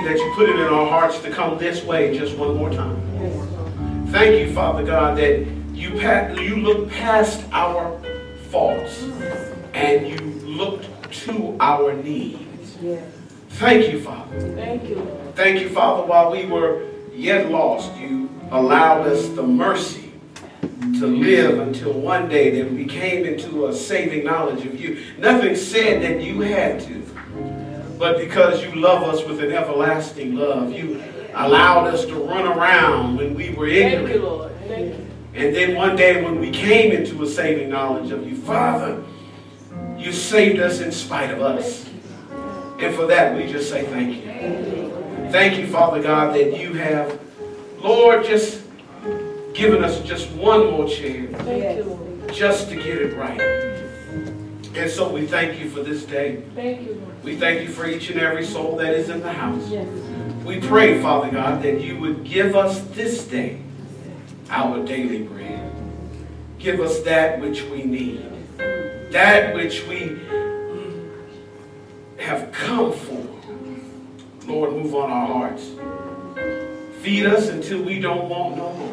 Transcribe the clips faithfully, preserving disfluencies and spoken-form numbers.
that you put it in our hearts to come this way just one more time. Thank you, Father God, that you, you look past our faults and you looked to our needs. Thank you, Father. Thank you. Thank you, Father, while we were yet lost, you allowed us the mercy to live until one day that we came into a saving knowledge of you. Nothing said that you had to, but because you love us with an everlasting love, you allowed us to run around when we were ignorant. Thank you, Lord. Thank you. And then one day when we came into a saving knowledge of you, Father, you saved us in spite of us. And for that, we just say thank you. Thank you, Father God, that you have, Lord, just given us just one more chance. Thank you, Lord. Just to get it right. And so we thank you for this day. Thank you, Lord. We thank you for each and every soul that is in the house. Yes. We pray, Father God, that you would give us this day our daily bread. Give us that which we need. That which we have come for. Lord, move on our hearts. Feed us until we don't want no more.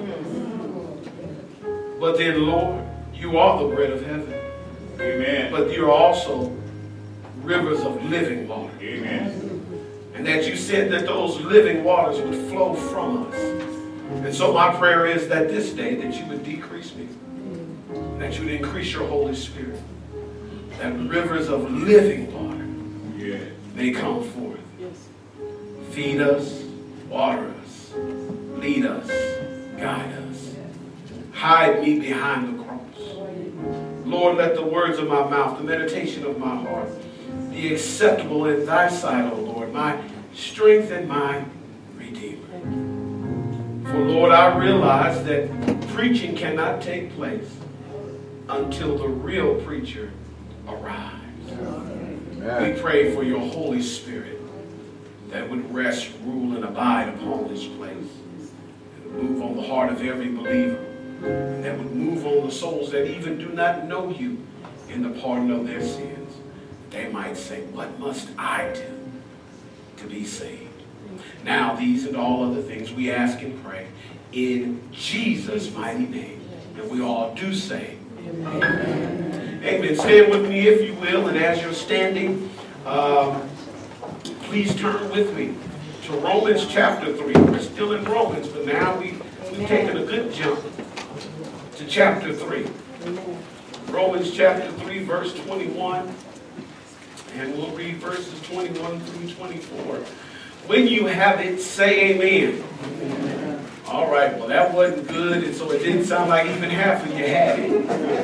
But then, Lord, you are the bread of heaven. Amen. But you're also rivers of living water. Amen. And that you said that those living waters would flow from us. And so my prayer is that this day that you would decrease me. That you would increase your Holy Spirit. That rivers of living water Yeah. may come forth. Yes. Feed us, water us, lead us, guide us. Hide me behind the cross. Lord, let the words of my mouth, the meditation of my heart, be acceptable in thy sight, O Lord, my strength and my Redeemer. For, Lord, I realize that preaching cannot take place until the real preacher arrives. We pray for your Holy Spirit that would rest, rule, and abide upon this place. And move on the heart of every believer. And that would move on the souls that even do not know you in the pardon of their sins. They might say, what must I do to be saved? Now, these and all other things we ask and pray in Jesus' mighty name. And we all do say, Amen. Amen. Stand with me if you will. And as you're standing, um, please turn with me to Romans chapter three. We're still in Romans, but now we, we've taken a good jump to chapter three. Romans chapter three, verse twenty-one. And we'll read verses twenty-one through twenty-four. When you have it, say amen. Amen. All right, well, that wasn't good, and so it didn't sound like even half of you had it.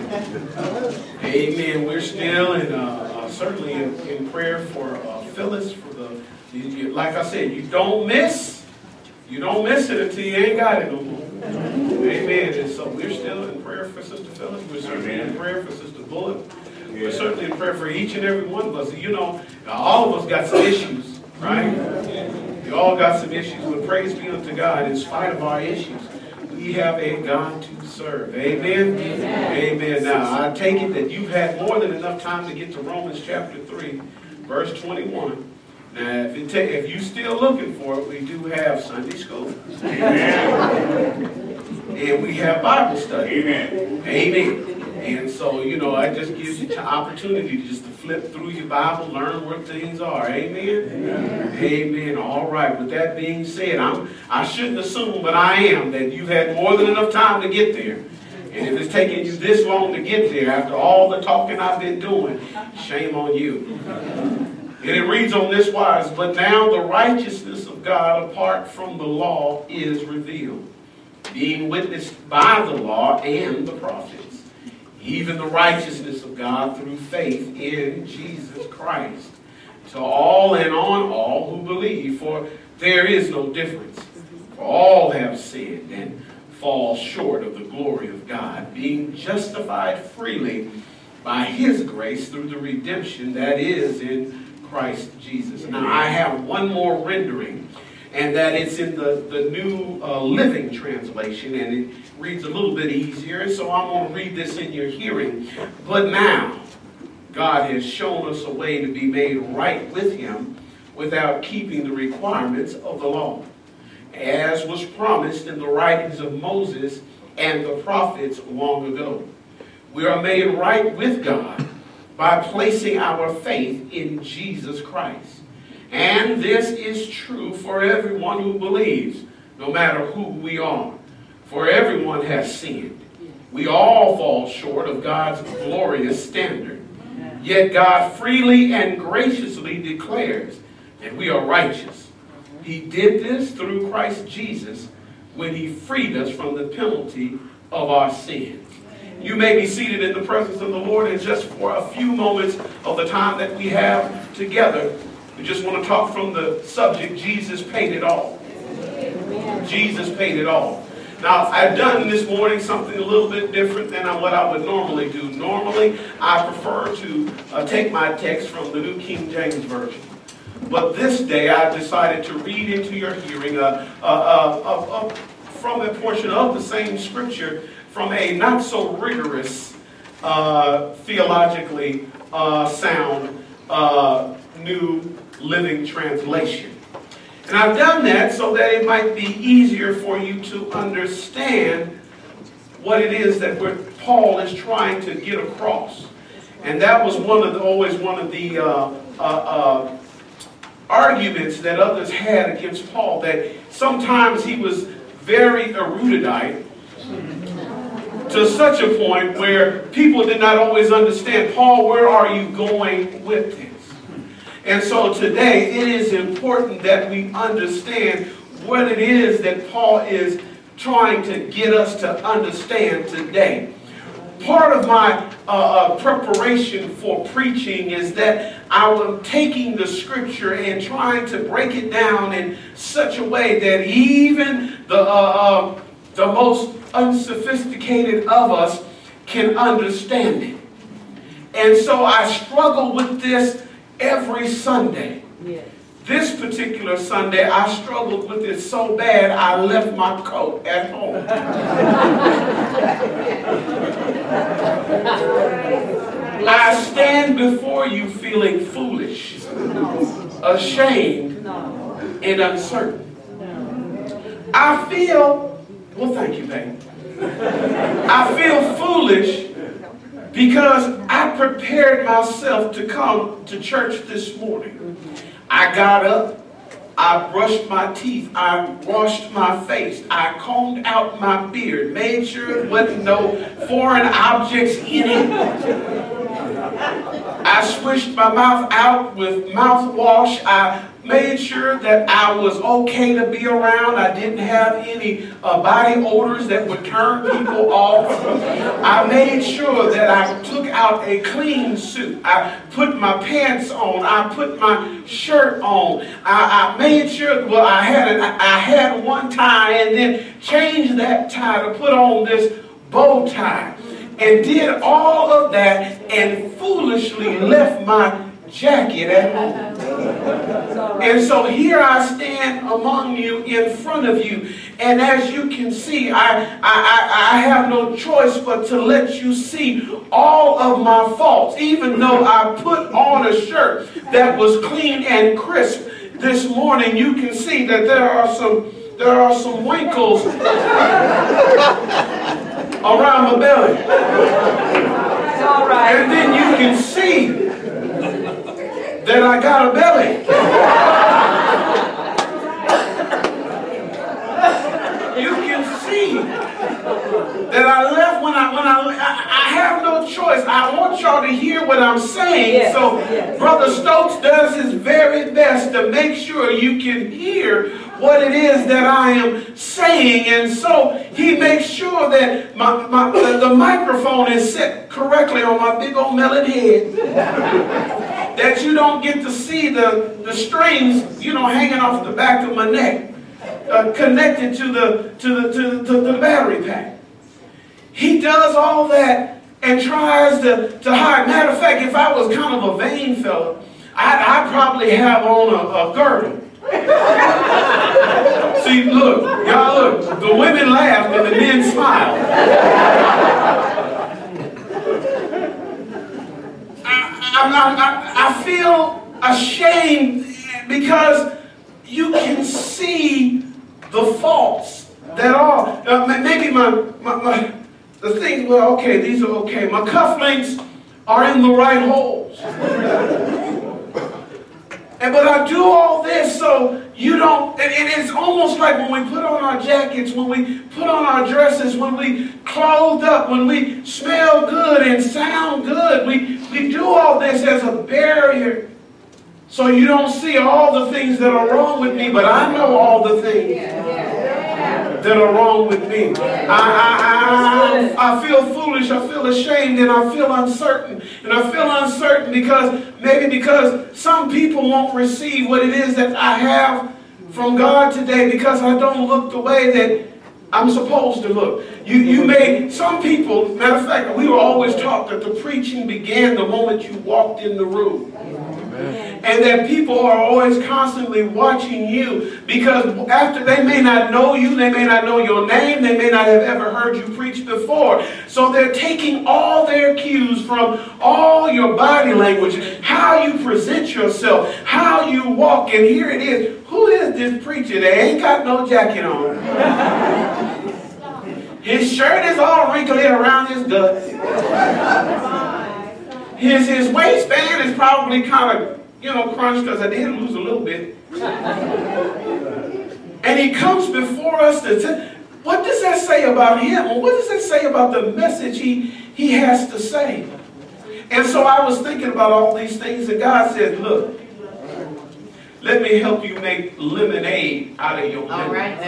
Amen. We're still in, uh, uh, certainly in, in prayer for uh, Phyllis. For the, you, you, like I said, you don't miss, you don't miss it until you ain't got it no more. Amen. And so we're still in prayer for Sister Phyllis. We're certainly Amen. in prayer for Sister Bullock. Yeah. We're certainly in prayer for each and every one of us. You know, all of us got some issues, right? Yeah. We all got some issues, but praise be unto God. In spite of our issues, we have a God to serve. Amen? Amen. Amen. Now, I take it that you've had more than enough time to get to Romans chapter three, verse twenty-one. Now, if, it ta if you're still looking for it, we do have Sunday school. Amen. And we have Bible study. Amen. Amen. And so, you know, it just gives you the opportunity just to flip through your Bible, learn where things are. Amen? Amen. Amen. All right. With that being said, I'm, I shouldn't assume, but I am, that you've had more than enough time to get there. And if it's taking you this long to get there, after all the talking I've been doing, shame on you. And it reads on this wise, but now the righteousness of God apart from the law is revealed, being witnessed by the law and the prophets. Even the righteousness of God through faith in Jesus Christ. To all and on all who believe, for there is no difference. For all have sinned and fall short of the glory of God, being justified freely by his grace through the redemption that is in Christ Jesus. Now I have one more rendering, and that it's in the, the New uh, Living Translation, and it reads a little bit easier, so I'm going to read this in your hearing. But now, God has shown us a way to be made right with him without keeping the requirements of the law, as was promised in the writings of Moses and the prophets long ago. We are made right with God by placing our faith in Jesus Christ. And this is true for everyone who believes, no matter who we are. For everyone has sinned. We all fall short of God's glorious standard. Yet God freely and graciously declares that we are righteous. He did this through Christ Jesus when he freed us from the penalty of our sins. You may be seated in the presence of the Lord, and just for a few moments of the time that we have together, we just want to talk from the subject, Jesus paid it all. Jesus paid it all. Now, I've done this morning something a little bit different than what I would normally do. Normally, I prefer to uh, take my text from the New King James Version. But this day, I decided to read into your hearing uh, uh, uh, uh, uh, from a portion of the same scripture from a not so rigorous, uh, theologically uh, sound, uh, New Living Translation. And I've done that so that it might be easier for you to understand what it is that we're, Paul is trying to get across. And that was one of the, always one of the uh, uh, uh, arguments that others had against Paul, that sometimes he was very erudite to such a point where people did not always understand, Paul, where are you going with this? And so today it is important that we understand what it is that Paul is trying to get us to understand today. Part of my uh, uh, preparation for preaching is that I was taking the scripture and trying to break it down in such a way that even the, uh, uh, the most unsophisticated of us can understand it. And so I struggle with this every Sunday. Yes. This particular Sunday, I struggled with it so bad, I left my coat at home. I stand before you feeling foolish, ashamed, and uncertain. I feel, well, thank you, babe. I feel foolish because I prepared myself to come to church this morning. I got up, I brushed my teeth, I washed my face, I combed out my beard, made sure there wasn't no foreign objects in it. I swished my mouth out with mouthwash. I made sure that I was okay to be around. I didn't have any uh, body odors that would turn people off. I made sure that I took out a clean suit. I put my pants on. I put my shirt on. I, I made sure, well, I had, an, I had one tie and then changed that tie to put on this bow tie. And did all of that and foolishly left my jacket at home. And so here I stand among you, in front of you. And as you can see, I, I, I, I have no choice but to let you see all of my faults. Even though I put on a shirt that was clean and crisp this morning, you can see that there are some, there are some wrinkles around my belly. It's all right. And then you can see that I got a belly. You can see that I left when I when I I, I have no choice. I want y'all to hear what I'm saying. Yes, so yes. Brother Stokes does his very best to make sure you can hear what it is that I am saying, and so he makes sure that my, my the, the microphone is set correctly on my big old melon head, that you don't get to see the the strings, you know, hanging off the back of my neck, uh, connected to the to the to the, to the battery pack. He does all that and tries to to hide. Matter of fact, if I was kind of a vain fella, I'd, I'd probably have on a, a girdle. See, look, y'all look, the women laugh and the men smile. I, I'm not, I, I feel ashamed because you can see the faults that are. Uh, maybe my, my, my, the thing, well, okay, these are okay. My cufflinks are in the right holes. And, but I do all this so you don't, and, and it's almost like when we put on our jackets, when we put on our dresses, when we clothed up, when we smell good and sound good, we, we do all this as a barrier so you don't see all the things that are wrong with me, but I know all the things that are wrong with me. I, I, I, I feel foolish, I feel ashamed, and I feel uncertain. And I feel uncertain because, maybe because some people won't receive what it is that I have from God today because I don't look the way that I'm supposed to look. You, you may, some people, matter of fact, we were always taught that the preaching began the moment you walked in the room. And that people are always constantly watching you because after they may not know you, they may not know your name, they may not have ever heard you preach before. So they're taking all their cues from all your body language, how you present yourself, how you walk. And here it is. Who is this preacher? They ain't got no jacket on. His shirt is all wrinkly around his guts. His, his waistband is probably kind of, you know, crunched because I did lose a little bit. And he comes before us to say, what does that say about him? Or what does that say about the message he, he has to say? And so I was thinking about all these things, and God said, look, let me help you make lemonade out of your lemon. All right,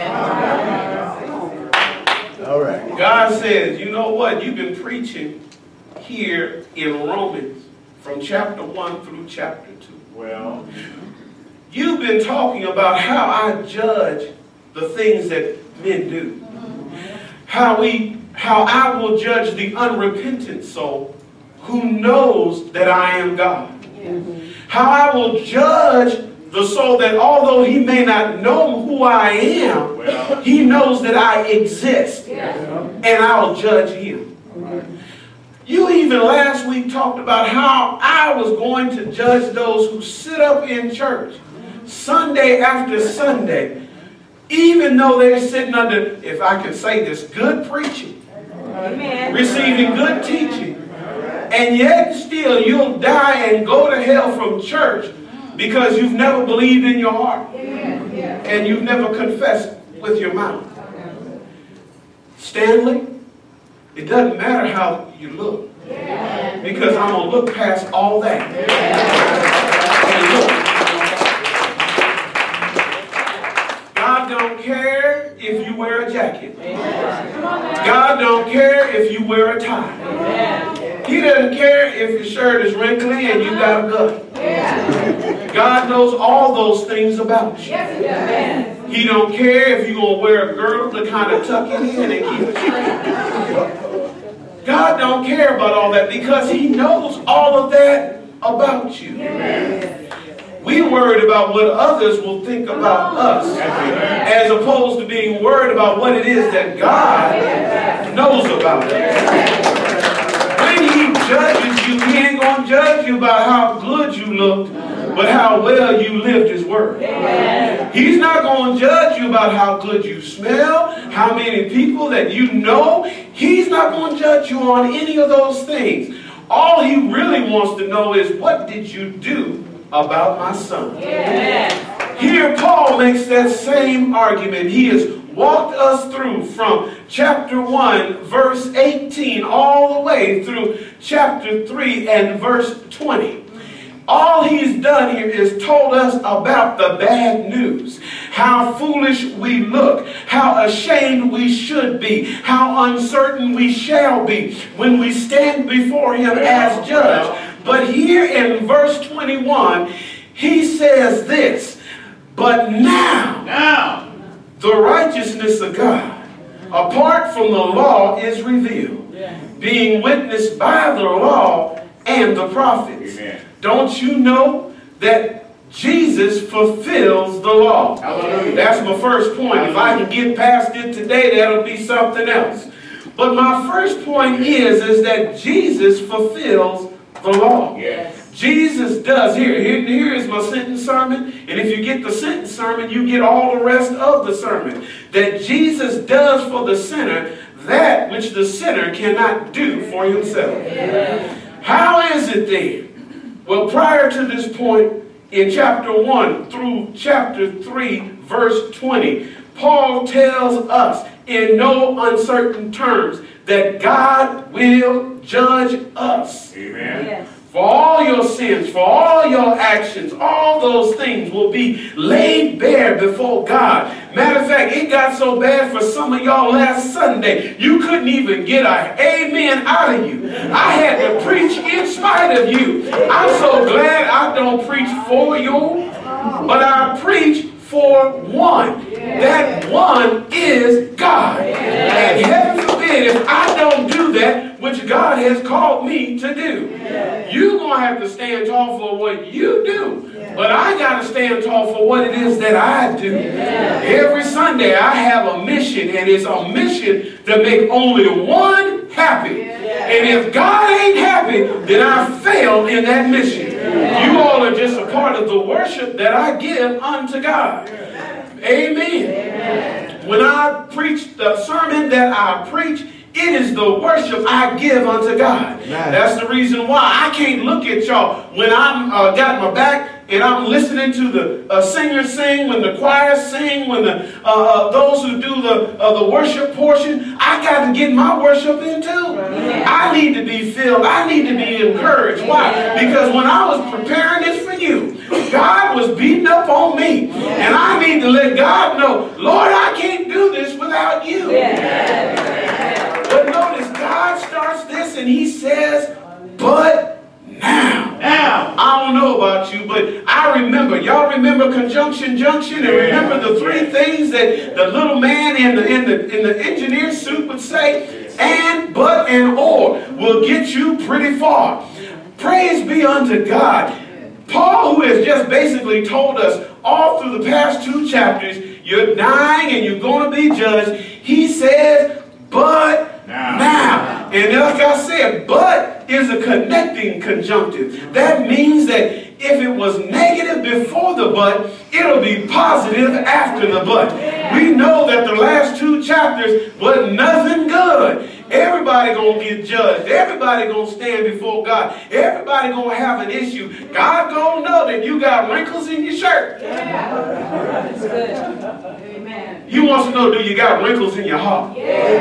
then. All right. God says, you know what? You've been preaching here in Romans from chapter one through chapter two. Well, you've been talking about how I judge the things that men do. How we, how I will judge the unrepentant soul who knows that I am God. How I will judge the soul that although he may not know who I am, well, he knows that I exist. And I'll judge him. You even last week talked about how I was going to judge those who sit up in church Sunday after Sunday, even though they're sitting under, if I can say this, good preaching, Amen, receiving good teaching, and yet still you'll die and go to hell from church because you've never believed in your heart and you've never confessed with your mouth. Stanley, it doesn't matter how you look, because I'm going to look past all that. And look, God don't care if you wear a jacket. God don't care if you wear a tie. He doesn't care if your shirt is wrinkly and you got a gut. God knows all those things about you. He don't care if you're going to wear a girdle to kind of tuck it in and keep it straight. God don't care about all that because he knows all of that about you. We worried about what others will think about us as opposed to being worried about what it is that God knows about us. When he judges you, he ain't going to judge you by how good you looked, but how well you lived his word. He's not going to judge you about how good you smell, how many people that you know. He's not going to judge you on any of those things. All he really wants to know is, what did you do about my son? Here Paul makes that same argument. He has walked us through from chapter one, verse eighteen, all the way through chapter three and verse twenty. All he's done here is told us about the bad news, how foolish we look, how ashamed we should be, how uncertain we shall be when we stand before him as judge. But here in verse twenty-one, he says this, but now, now the righteousness of God, apart from the law, is revealed, being witnessed by the law and the prophets. Amen. Don't you know that Jesus fulfills the law? Hallelujah. That's my first point. Hallelujah. If I can get past it today, that'll be something else. But my first point is, is that Jesus fulfills the law. Yes. Jesus does, here, here, here is my sentence sermon, and if you get the sentence sermon, you get all the rest of the sermon. That Jesus does for the sinner that which the sinner cannot do for himself. Yeah. How is it then? Well, prior to this point, in chapter one through chapter three, verse twenty, Paul tells us in no uncertain terms that God will judge us. Amen. Yes. For all your sins, for all your actions, all those things will be laid bare before God. Matter of fact, it got so bad for some of y'all last Sunday, you couldn't even get an amen out of you. I had to preach in spite of you. I'm so glad I don't preach for you, but I preach for one. That one is God. And heaven forbid if I don't do that which God has called me to do. You're going to have to stand tall for what you do. But I got to stand tall for what it is that I do. Every Sunday I have a mission, and it's a mission to make only one happy. And if God ain't happy, then I fail in that mission. You all are just a part of the worship that I give unto God. Amen. Amen. When I preach the sermon that I preach, it is the worship I give unto God. Amen. That's the reason why I can't look at y'all when I'm uh, got my back and I'm listening to the uh, singers sing, when the choir sing, when the uh, uh, those who do the uh, the worship portion. I got to get my worship in too. Amen. I need to be filled. I need to be encouraged. Why? Because when I was preparing this for you, God was beating up on me, and I need to let God know, Lord, I can't do this without you. But notice, God starts this and he says, but now. Now. I don't know about you, but I remember. Y'all remember conjunction junction, and remember the three things that the little man in the, in the, in the engineer suit would say? And, but, and, or will get you pretty far. Praise be unto God. Paul, who has just basically told us all through the past two chapters, you're dying and you're going to be judged. He says, but now. now. And like I said, but is a connecting conjunctive. That means that if it was negative before the but, it'll be positive after the but. We know that the last two chapters was nothing good. Everybody gonna get judged. Everybody gonna stand before God. Everybody gonna have an issue. God gonna know that you got wrinkles in your shirt. That's good. Amen. He wants to know, do you got wrinkles in your heart?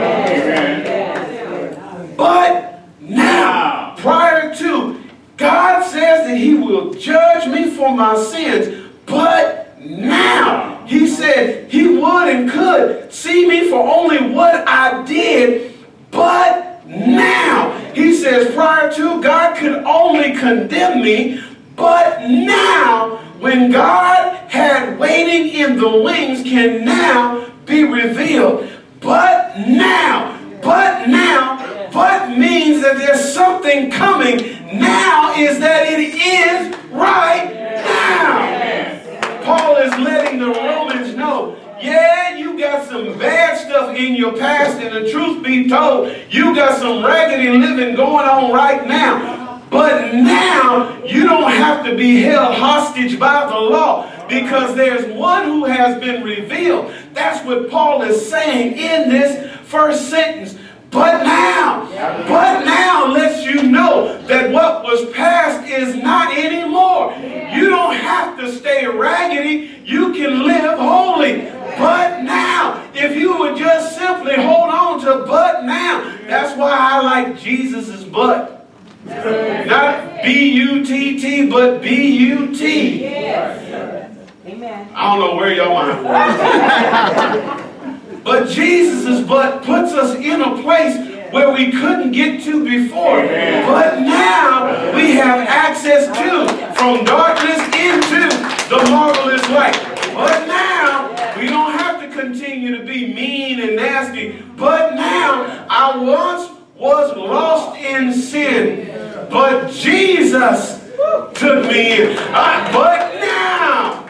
Yes. But now, prior to, God says that he will judge me for my sins. But now, he said he would and could see me for only what I did. But now, he says prior to, God could only condemn me. But now, when God had waiting in the wings can now be revealed. But now, but now, but means that there's something coming. Now is that it is right now. Paul is letting the Romans know, yeah, you got some bad stuff in your past, and the truth be told, you got some raggedy living going on right now. But now, you don't have to be held hostage by the law, because there's one who has been revealed. That's what Paul is saying in this first sentence. But now, but now lets you know that what was past is not anymore. You don't have to stay raggedy. You can live holy. But now, if you would just simply hold on to but now. That's why I like Jesus's but. Not B U T T, but B U T. Amen. I don't know where y'all mind was. But Jesus's but puts us in a place where we couldn't get to before. Amen. But now we have access to, from darkness into the marvelous light. But now we don't have to continue to be mean and nasty. But now I once was lost in sin, but Jesus took me in. Uh, but now,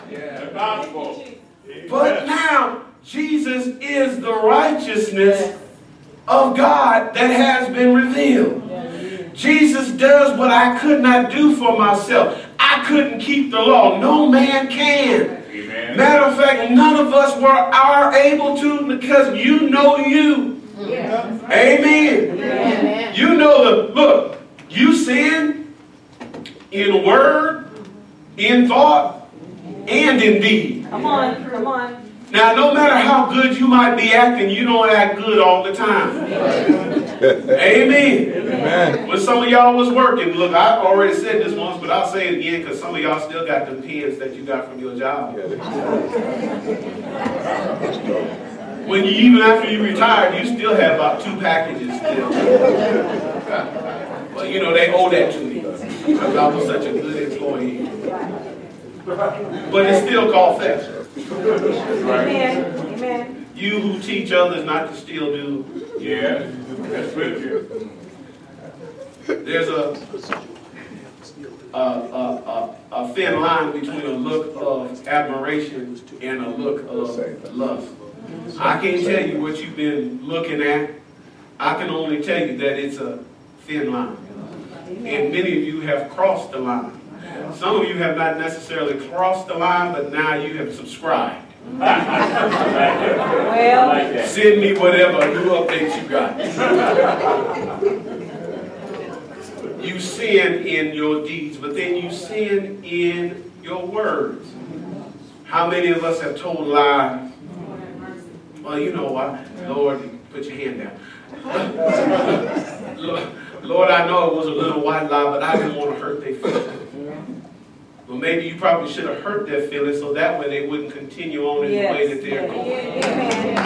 but now, Jesus is the righteousness of God that has been revealed. Jesus does what I could not do for myself. I couldn't keep the law. No man can. Amen. Matter of fact, none of us were are able to, because you know you. Yeah. Amen. Amen. You know the, look, you sin in word, in thought, and in deed. Come on, come on. Now, no matter how good you might be acting, you don't act good all the time. Amen. Amen. When some of y'all was working, look, I already said this once, but I'll say it again because some of y'all still got the pens that you got from your job. When you, even after you retired, you still have about two packages still. Well, you know, they owe that to me because I was such a good employee. But it's still called theft. Right? Amen. Amen. You who teach others not to steal do. Yeah, that's really good. There's a a, a, a a thin line between a look of admiration and a look of lust. I can't tell you what you've been looking at. I can only tell you that it's a thin line. And many of you have crossed the line. Some of you have not necessarily crossed the line, but now you have subscribed. Well, send me whatever new updates you got. You sin in your deeds, but then you sin in your words. How many of us have told lies? Well, you know what? Lord, put your hand down. Lord, Lord, I know it was a little white lie, but I didn't want to hurt their feelings. Well, maybe you probably should have hurt their feelings so that way they wouldn't continue on in yes. the way that they're going. Amen.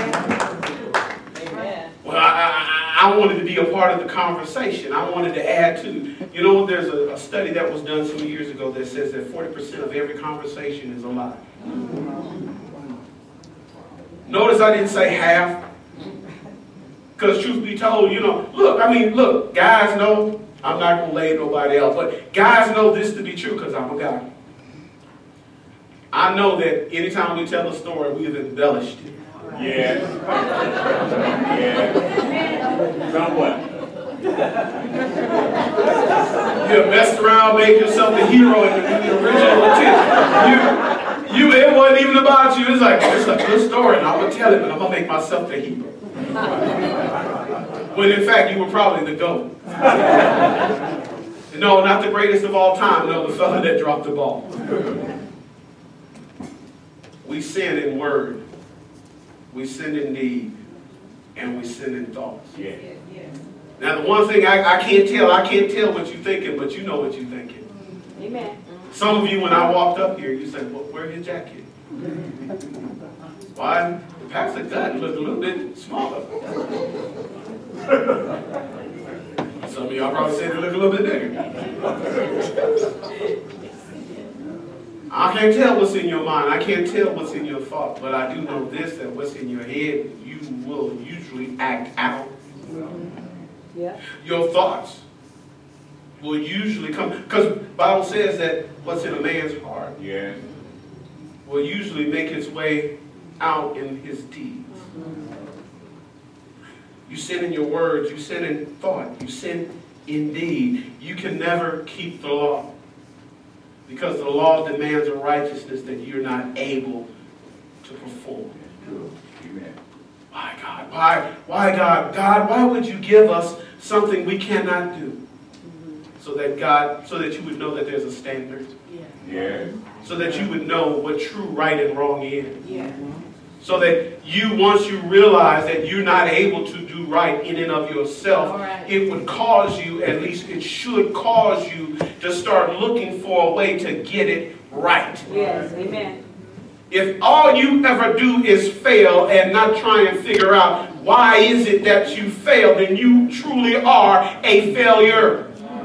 Amen. Well, I, I, I wanted to be a part of the conversation. I wanted to add to. You know, there's a, a study that was done some years ago that says that forty percent of every conversation is a lie. Notice I didn't say half. Because truth be told, you know, look, I mean, look, guys know, I'm not going to lay nobody else, but guys know this to be true because I'm a guy. I know that anytime we tell a story, we've embellished it. Yeah. Yeah. Somewhat. You messed around, made yourself the hero in the, in the original intent. You, you, it wasn't even about you. It's like, it's a good story, and I'm going to tell it, but I'm going to make myself the hero. When in fact you were probably the GOAT. No, not the greatest of all time. No, the fellow that dropped the ball. We sin in word, we sin in deed, and we sin in thoughts. Yeah. Now the one thing I, I can't tell, I can't tell what you're thinking, but you know what you're thinking. Amen. Some of you, when I walked up here, you said, well, where's your jacket? Why? The pastor gut looked a little bit smaller. Some of y'all probably said it looked a little bit bigger. I can't tell what's in your mind. I can't tell what's in your thought. But I do know this, that what's in your head, you will usually act out. Yeah. Your thoughts will usually come. Because the Bible says that what's in a man's heart yeah. will usually make its way out in his deeds. You sin in your words, you sin in thought, you sin in deed. You can never keep the law because the law demands a righteousness that you're not able to perform. Amen. Why, God? Why, why, God? God, why would you give us something we cannot do? So that God, so that you would know that there's a standard. Yeah. Yeah. So that you would know what true right and wrong is. Yeah. So that you, once you realize that you're not able to do right in and of yourself, right. it would cause you, at least it should cause you, to start looking for a way to get it right. Yes, amen. If all you ever do is fail and not try and figure out why is it that you failed, then you truly are a failure.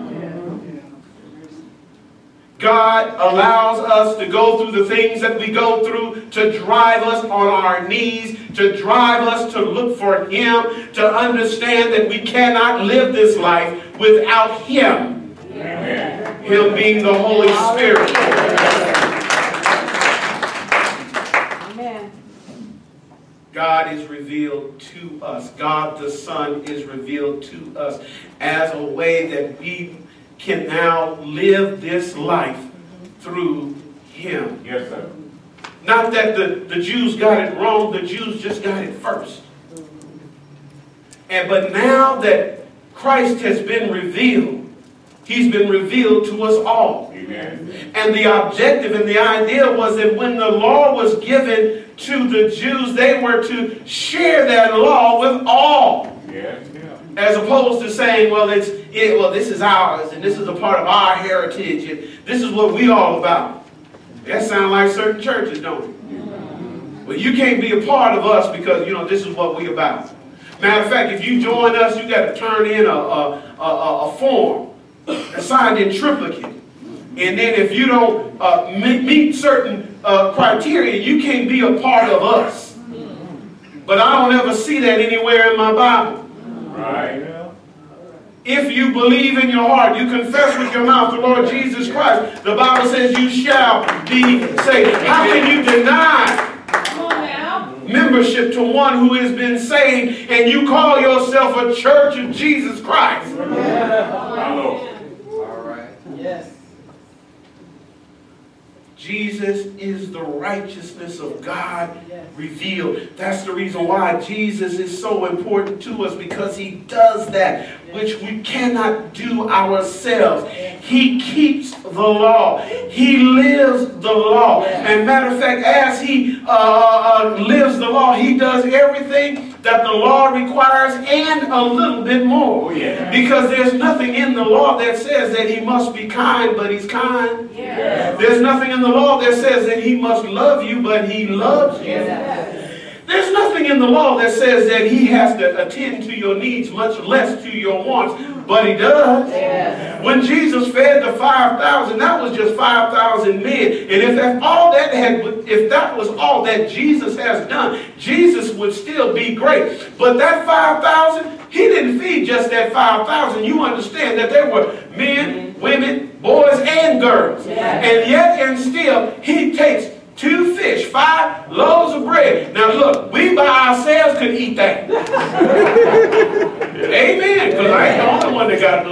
God allows us to go through the things that we go through to drive us on our knees, to drive us to look for Him, to understand that we cannot live this life without Him. Amen. Him being the Holy Spirit. Amen. God is revealed to us. God the Son is revealed to us as a way that we can now live this life through him. Yes, sir. Not that the, the Jews got it wrong, the Jews just got it first. And but now that Christ has been revealed, he's been revealed to us all. Amen. And the objective and the idea was that when the law was given to the Jews, they were to share that law with all. Yes. As opposed to saying, well, it's it, well, this is ours, and this is a part of our heritage, and this is what we all about. That sounds like certain churches, don't it? Well, you can't be a part of us because, you know, this is what we about. Matter of fact, if you join us, you got to turn in a, a, a, a form, signed in triplicate. And then if you don't uh, meet certain uh, criteria, you can't be a part of us. But I don't ever see that anywhere in my Bible. Right. If you believe in your heart, you confess with your mouth the Lord Jesus Christ, the Bible says you shall be saved. How can you deny membership to one who has been saved and you call yourself a church of Jesus Christ? Hello. All right. Yes. Jesus is the righteousness of God revealed. That's the reason why Jesus is so important to us, because he does that which we cannot do ourselves. He keeps the law. He lives the law. And matter of fact, as he uh, uh, lives the law, he does everything that the law requires and a little bit more. Oh, yeah. Because there's nothing in the law that says that he must be kind, but he's kind. Yeah. There's nothing in the law that says that he must love you, but he loves you. There's nothing in the law that says that he has to attend to your needs, much less to your wants, but he does. Yes. When Jesus fed the five thousand, that was just five thousand men. And if that, all that had, if that was all that Jesus has done, Jesus would still be great. But that five thousand, he didn't feed just that five thousand. You understand that there were men, women, boys, and girls. Yes. And yet and still, he takes two fish, five loaves of bread. Now look, we by ourselves could eat that. Amen. Because I ain't the only one that got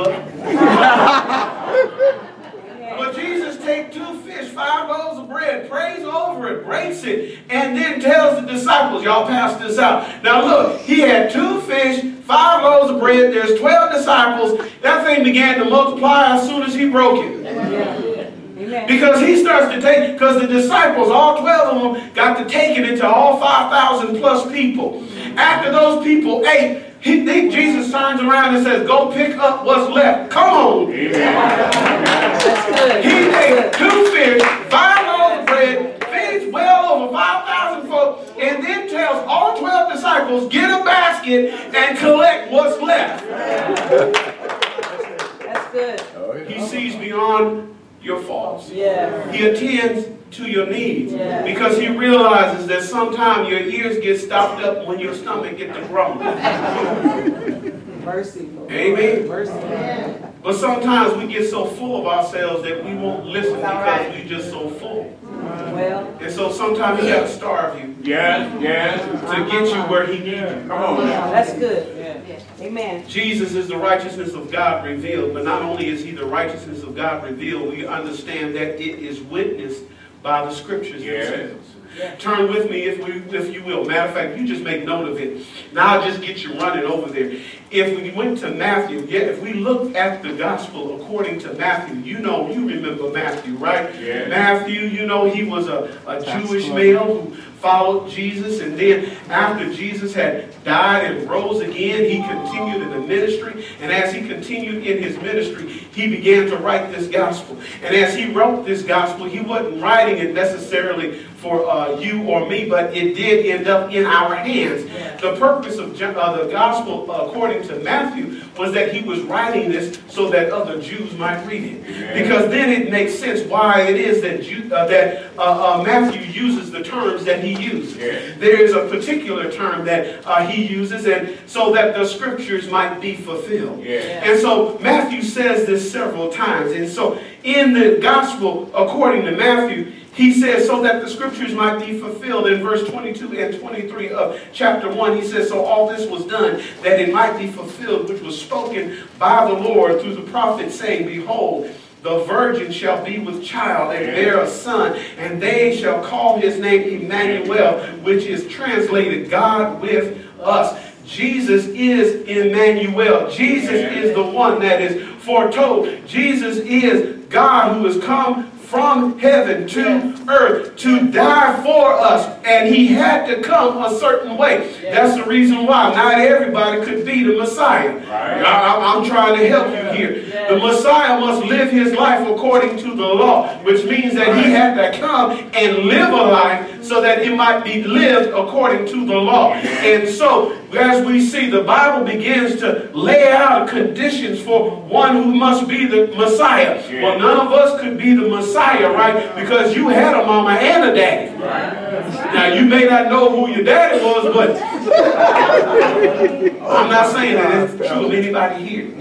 enough. But Jesus takes two fish, five loaves of bread, prays over it, breaks it, and then tells the disciples, y'all pass this out. Now look, he had two fish, five loaves of bread, there's twelve disciples. That thing began to multiply as soon as he broke it. Because he starts to take, because the disciples, all twelve of them, got to take it into all five thousand plus people. After those people ate, he, he, Jesus turns around and says, go pick up what's left. Come on. Amen. He takes two fish, five loaves of bread, feeds well over five thousand folks, and then tells all twelve disciples, get a basket and collect what's left. That's good. He sees beyond your faults. Yeah. He attends to your needs, yeah, because he realizes that sometimes your ears get stopped up when your stomach gets to growing. Mercy, Lord. Amen. Mercy. But sometimes we get so full of ourselves that we won't listen because we're just so full. Well. And so sometimes he got to starve you. Yes, yes. To get you where he needs you. Come on. That's good. Yeah. Amen. Jesus is the righteousness of God revealed, but not only is he the righteousness of God revealed, we understand that it is witnessed by the scriptures Yes. themselves. Yeah. Turn with me, if we, if you will. Matter of fact, you just make note of it. Now I'll just get you running over there. If we went to Matthew, yeah, if we looked at the gospel according to Matthew, you know, you remember Matthew, right? Yeah. Matthew, you know, he was a, a Jewish male who followed Jesus, and then after Jesus had died and rose again, he continued in the ministry, and as he continued in his ministry, he began to write this gospel. And as he wrote this gospel, he wasn't writing it necessarily for uh, you or me, but it did end up in our hands. The purpose of uh, the gospel, uh, according to Matthew, was that he was writing this so that other Jews might read it. Because then it makes sense why it is that, Jew, uh, that uh, uh, Matthew uses the terms that he uses. Yeah. There is a particular term that uh, he uses, and so that the scriptures might be fulfilled. Yeah. And so Matthew says this several times. And so in the gospel, according to Matthew, He says, so that the scriptures might be fulfilled in verse twenty-two and twenty-three of chapter one. He says, so all this was done that it might be fulfilled, which was spoken by the Lord through the prophet, saying, behold, the virgin shall be with child and bear a son, and they shall call his name Emmanuel, which is translated God with us. Jesus is Emmanuel. Jesus is the one that is foretold. Jesus is God who has come from heaven to earth to die for us, and he had to come a certain way. That's the reason why not everybody could be the Messiah. Right. I, I'm trying to help you here. The Messiah must live his life according to the law, which means that he had to come and live a life so that it might be lived according to the law. And so, as we see, the Bible begins to lay out conditions for one who must be the Messiah. Well, none of us could be the Messiah, right? Because you had a mama and a daddy. Right. Now, you may not know who your daddy was, but I'm not saying that it's true of anybody here.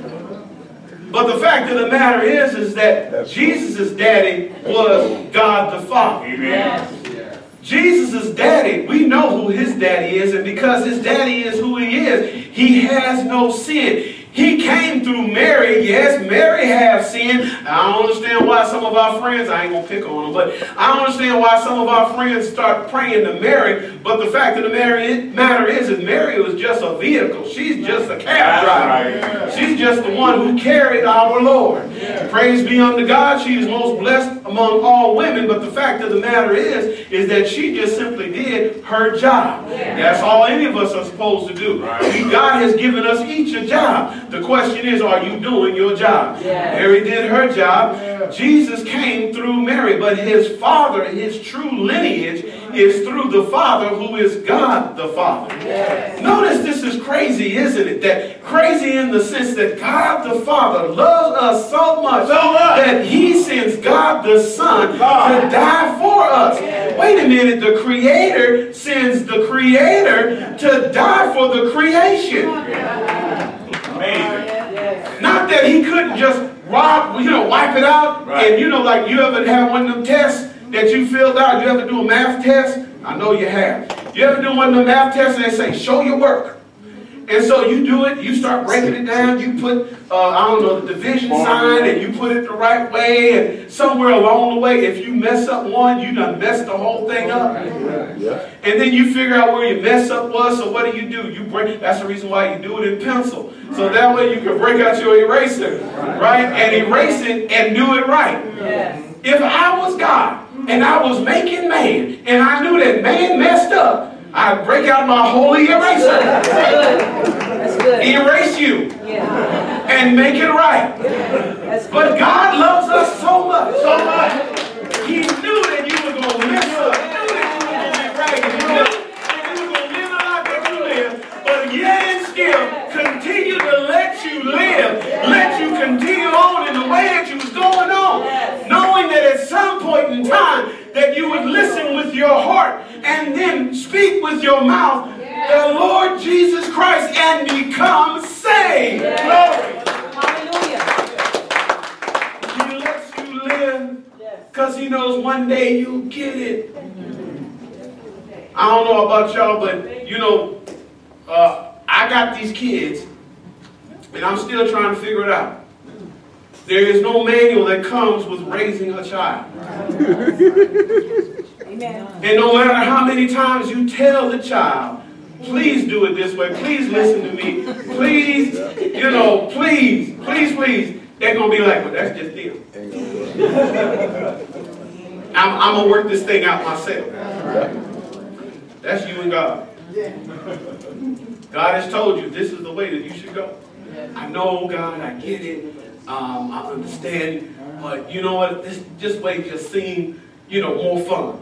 But the fact of the matter is, is that Jesus' daddy was God the Father. Amen. Jesus' daddy, we know who his daddy is, and because his daddy is who he is, he has no sin. He came through Mary. Yes, Mary has sin. I don't understand why some of our friends, I ain't going to pick on them, but I don't understand why some of our friends start praying to Mary. But the fact of the matter is, is Mary was just a vehicle. She's just a cab driver. She's just the one who carried our Lord. Praise be unto God. She is most blessed among all women. But the fact of the matter is, is that she just simply did her job. That's all any of us are supposed to do. God has given us each a job. The question is, are you doing your job? Yeah. Mary did her job. Yeah. Jesus came through Mary, but his father, his true lineage is through the Father, who is God the Father. Yeah. Notice this is crazy, isn't it? That crazy in the sense that God the Father loves us so much, so much. that he sends God the Son God. to die for us. Yeah. Wait a minute, the Creator sends the Creator to die for the creation. Yeah. Amazing. Not that he couldn't just rob, you know, wipe it out. Right. And you know, like you ever have one of them tests that you filled out, you ever do a math test? I know you have. You ever do one of the math tests and they say, show your work. And so you do it, you start breaking it down, you put, uh, I don't know, the division sign, and you put it the right way, and somewhere along the way, if you mess up one, you done messed the whole thing up. Yeah. And then you figure out where your mess up was, so what do you do? You break, that's the reason why you do it in pencil. So that way you can break out your eraser, right? And erase it and do it right. Yes. If I was God, and I was making man, and I knew that man messed up, I'd break out my holy eraser. That's good. That's good. Erase you. Yeah. And make it right. That's but God loves us so much. So much. He knew that you were going to mess up. He knew that you were going to be right. He knew that you were going to live the life that you live. But yet and still continue to let you live. Let you continue on in the way that you was going on. Knowing that at some point in time that you would listen with your heart and then speak with your mouth the Lord Jesus Christ and become saved. Yeah. Glory. Hallelujah. He lets you live because he knows one day you'll get it. I don't know about y'all, but you know, uh, I got these kids and I'm still trying to figure it out. There is no manual that comes with raising a child. Amen. And no matter how many times you tell the child, please do it this way, please listen to me, please, you know, please, please, please, they're going to be like, well, that's just them. I'm, I'm going to work this thing out myself. That's you and God. God has told you this is the way that you should go. I know, God, I get it. Um, I understand, but you know what? This just way just seem, you know, more fun.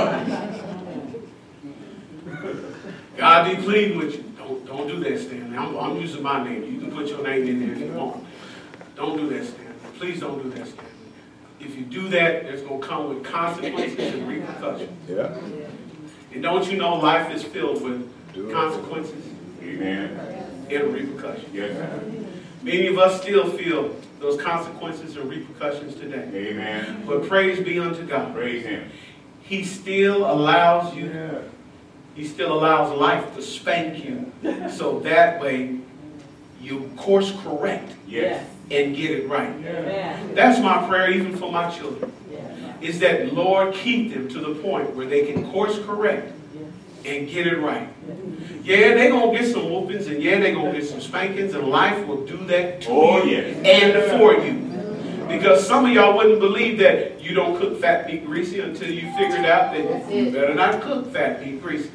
God be pleased with you. Don't don't do that, Stanley. I'm, I'm using my name. You can put your name in there if you want. Don't do that, Stanley. Please don't do that, Stanley. If you do that, there's going to come with consequences and repercussions. Yeah. And don't you know life is filled with consequences? Amen. And repercussions. Yes. Many of us still feel those consequences and repercussions today. Amen. But praise be unto God. Praise him. He still allows you, Yeah. he still allows life to spank you. So that way you course correct Yes. and get it right. Yeah. That's my prayer even for my children. Yeah. Is that Lord keep them to the point where they can course correct and get it right. Yeah, they're going to get some whoopings, and yeah, they're going to get some spankings, and life will do that to Oh, you yes. and for you. Because some of y'all wouldn't believe that you don't cook fat meat greasy until you figured out that you better not cook fat meat greasy.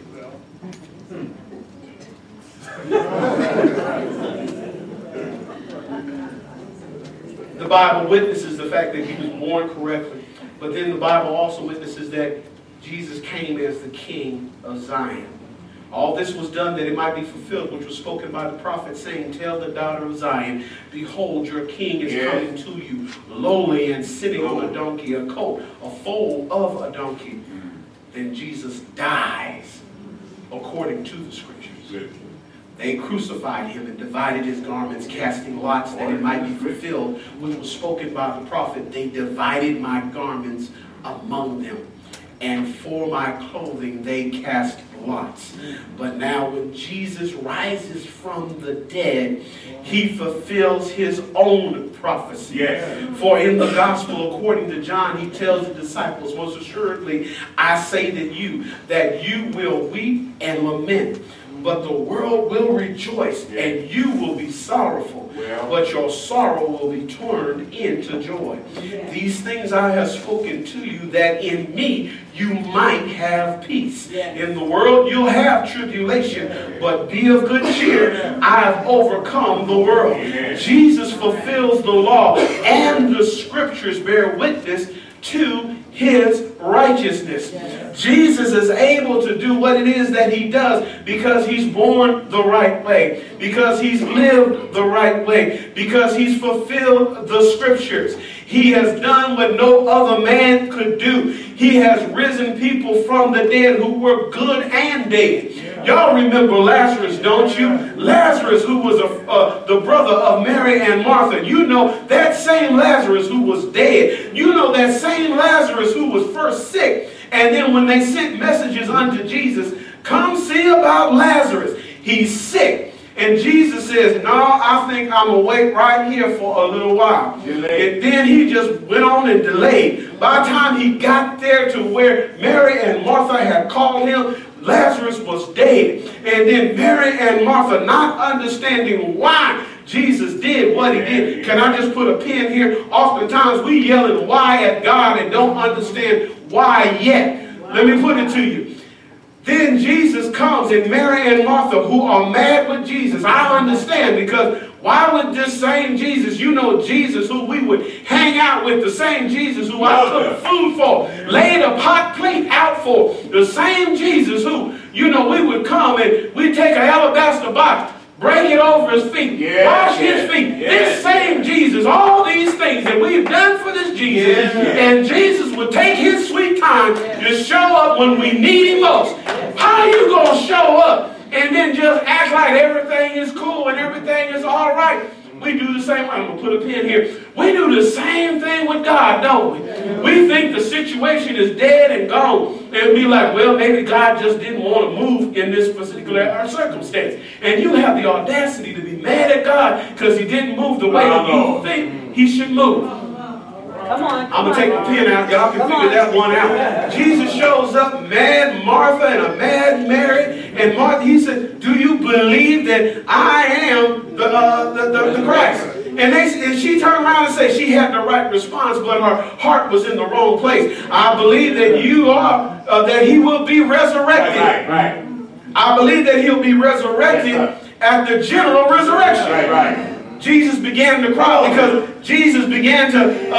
The Bible witnesses the fact that he was born correctly. But then the Bible also witnesses that Jesus came as the King of Zion. All this was done that it might be fulfilled, which was spoken by the prophet, saying, tell the daughter of Zion, behold, your king is Yes. coming to you, lowly and sitting on a donkey, a colt, a foal of a donkey. Then Jesus dies according to the scriptures. Good. They crucified him and divided his garments, casting lots that it might be fulfilled, which was spoken by the prophet. They divided my garments among them, and for my clothing they cast lots. But now when Jesus rises from the dead, he fulfills his own prophecy. Yes. For in the gospel according to John, he tells the disciples, most assuredly, I say to you, that you will weep and lament, but the world will rejoice, and you will be sorrowful, Well. but your sorrow will be turned into joy. These things I have spoken to you, that in me you might have peace. In the world you'll have tribulation, but be of good cheer. I have overcome the world. Jesus fulfills the law, and the scriptures bear witness to his righteousness. Jesus is able to do what it is that he does because he's born the right way, because he's lived the right way, because he's fulfilled the scriptures. He has done what no other man could do. He has risen people from the dead who were good and dead. Y'all remember Lazarus, don't you? Lazarus, who was a, uh, the brother of Mary and Martha. You know that same Lazarus who was dead. You know that same Lazarus who was first sick. And then when they sent messages unto Jesus, come see about Lazarus. He's sick. And Jesus says, no, I think I'm going to wait right here for a little while. Delayed. And then he just went on and delayed. By the time he got there to where Mary and Martha had called him, Lazarus was dead. And then Mary and Martha, not understanding why Jesus did what he did. Can I just put a pin here? Oftentimes we yelling why at God and don't understand why yet. Let me put it to you. Then Jesus comes, and Mary and Martha, who are mad with Jesus, I understand, because why would this same Jesus, you know Jesus who we would hang out with, the same Jesus who I cooked food for, laid a pot plate out for, the same Jesus who, you know, we would come and we'd take an alabaster box, break it over his feet, yes, wash yes, his feet. Yes, this same Jesus, all these things that we've done for this Jesus, yes, yes. and Jesus would take his sweet time to show up when we need him most. How are you going to show up and then just act like everything is cool and everything is all right? We do the same. I'm going to put a pin here. We do the same thing with God, don't we? We think the situation is dead and gone. And be like, well, maybe God just didn't want to move in this particular circumstance. And you have the audacity to be mad at God because he didn't move the way that you think he should move. Come on. I'm going to take the pen out. Y'all can figure that one out. Jesus shows up, mad Martha and a mad Mary. And Martha, he said, do you believe that I am the, uh, the, the, the Christ? And, they, and she turned around and said she had the right response, but her heart was in the wrong place. I believe that you are, uh, that he will be resurrected. Right, right, right. I believe that he'll be resurrected Yes, at the general resurrection. Right, right. Jesus began to cry because Jesus began to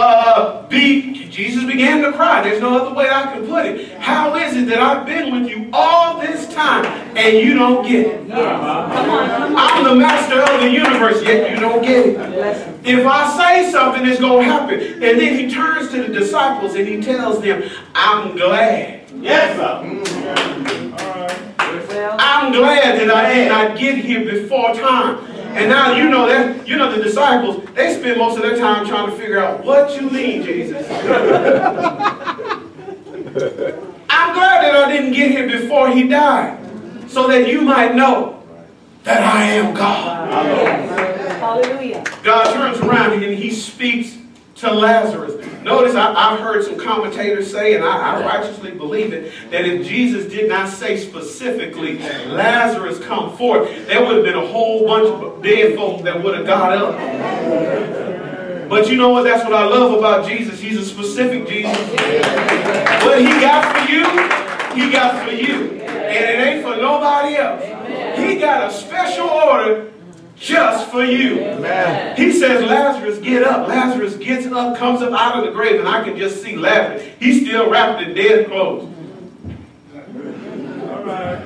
uh, be, Jesus began to cry. There's no other way I can put it. How is it that I've been with you all this time and you don't get it? Come on, come on. I'm the master of the universe, yet you don't get it. If I say something, it's going to happen. And then he turns to the disciples and he tells them, I'm glad. Yes, sir. Well, I'm glad that I did not get here before time. And now you know that, you know the disciples, they spend most of their time trying to figure out what you mean, Jesus. I'm glad that I didn't get here before he died, so that you might know that I am God. Hallelujah. God turns around and he speaks to Lazarus. Notice I, I've heard some commentators say, and I, I righteously believe it, that if Jesus did not say specifically, Lazarus come forth, there would have been a whole bunch of dead folks that would have got up. But you know what? That's what I love about Jesus. He's a specific Jesus. What he got for you, he got for you. And it ain't for nobody else. He got a special order just for you. Amen. He says, Lazarus, get up. Lazarus gets up, comes up out of the grave, and I can just see Lazarus. He's still wrapped in dead clothes. All right.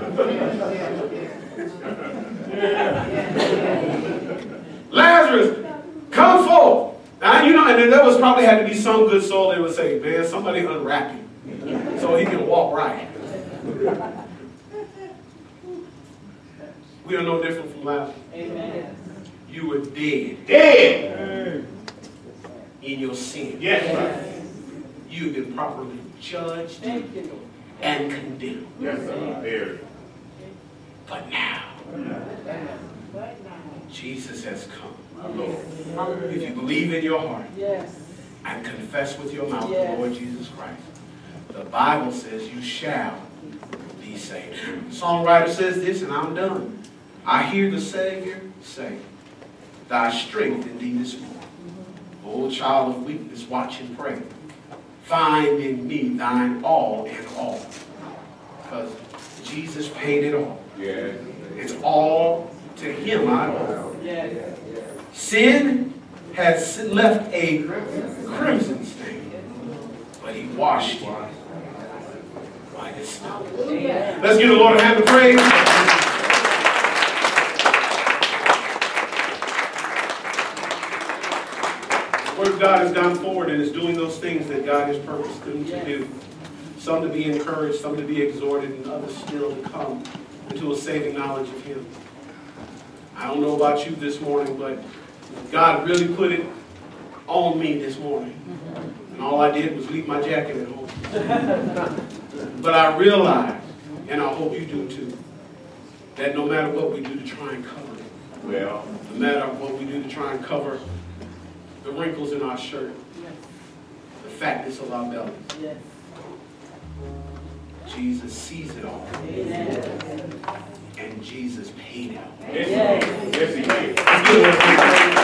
Lazarus, come forth. Now, you know, and then there was probably had to be some good soul that would say, man, somebody unwrap him so he can walk right. We are no different from Lazarus. Amen. You were dead. Dead. In your sin. Yes. Right. You've been properly judged and condemned. Yes, sir. But now, Jesus has come. If you believe in your heart and confess with your mouth the Lord Jesus Christ, the Bible says you shall be saved. The songwriter says this, and I'm done. I hear the Savior say, thy strength indeed is small. O child of weakness, watch and pray. Find in me thine all and all. Because Jesus paid it all. Yeah. It's all to him I owe. Yeah. Sin has left a crimson stain, but he washed it white as snow. Let's give the Lord a hand of praise. The Word of God has gone forward and is doing those things that God has purposed them to do. Some to be encouraged, some to be exhorted, and others still to come into a saving knowledge of him. I don't know about you this morning, but God really put it on me this morning. And all I did was leave my jacket at home. But I realized, and I hope you do too, that no matter what we do to try and cover it, well, no matter what we do to try and cover the wrinkles in our shirt, the fatness of our belly, Jesus sees it all. And Jesus paid it all. Yes, he did.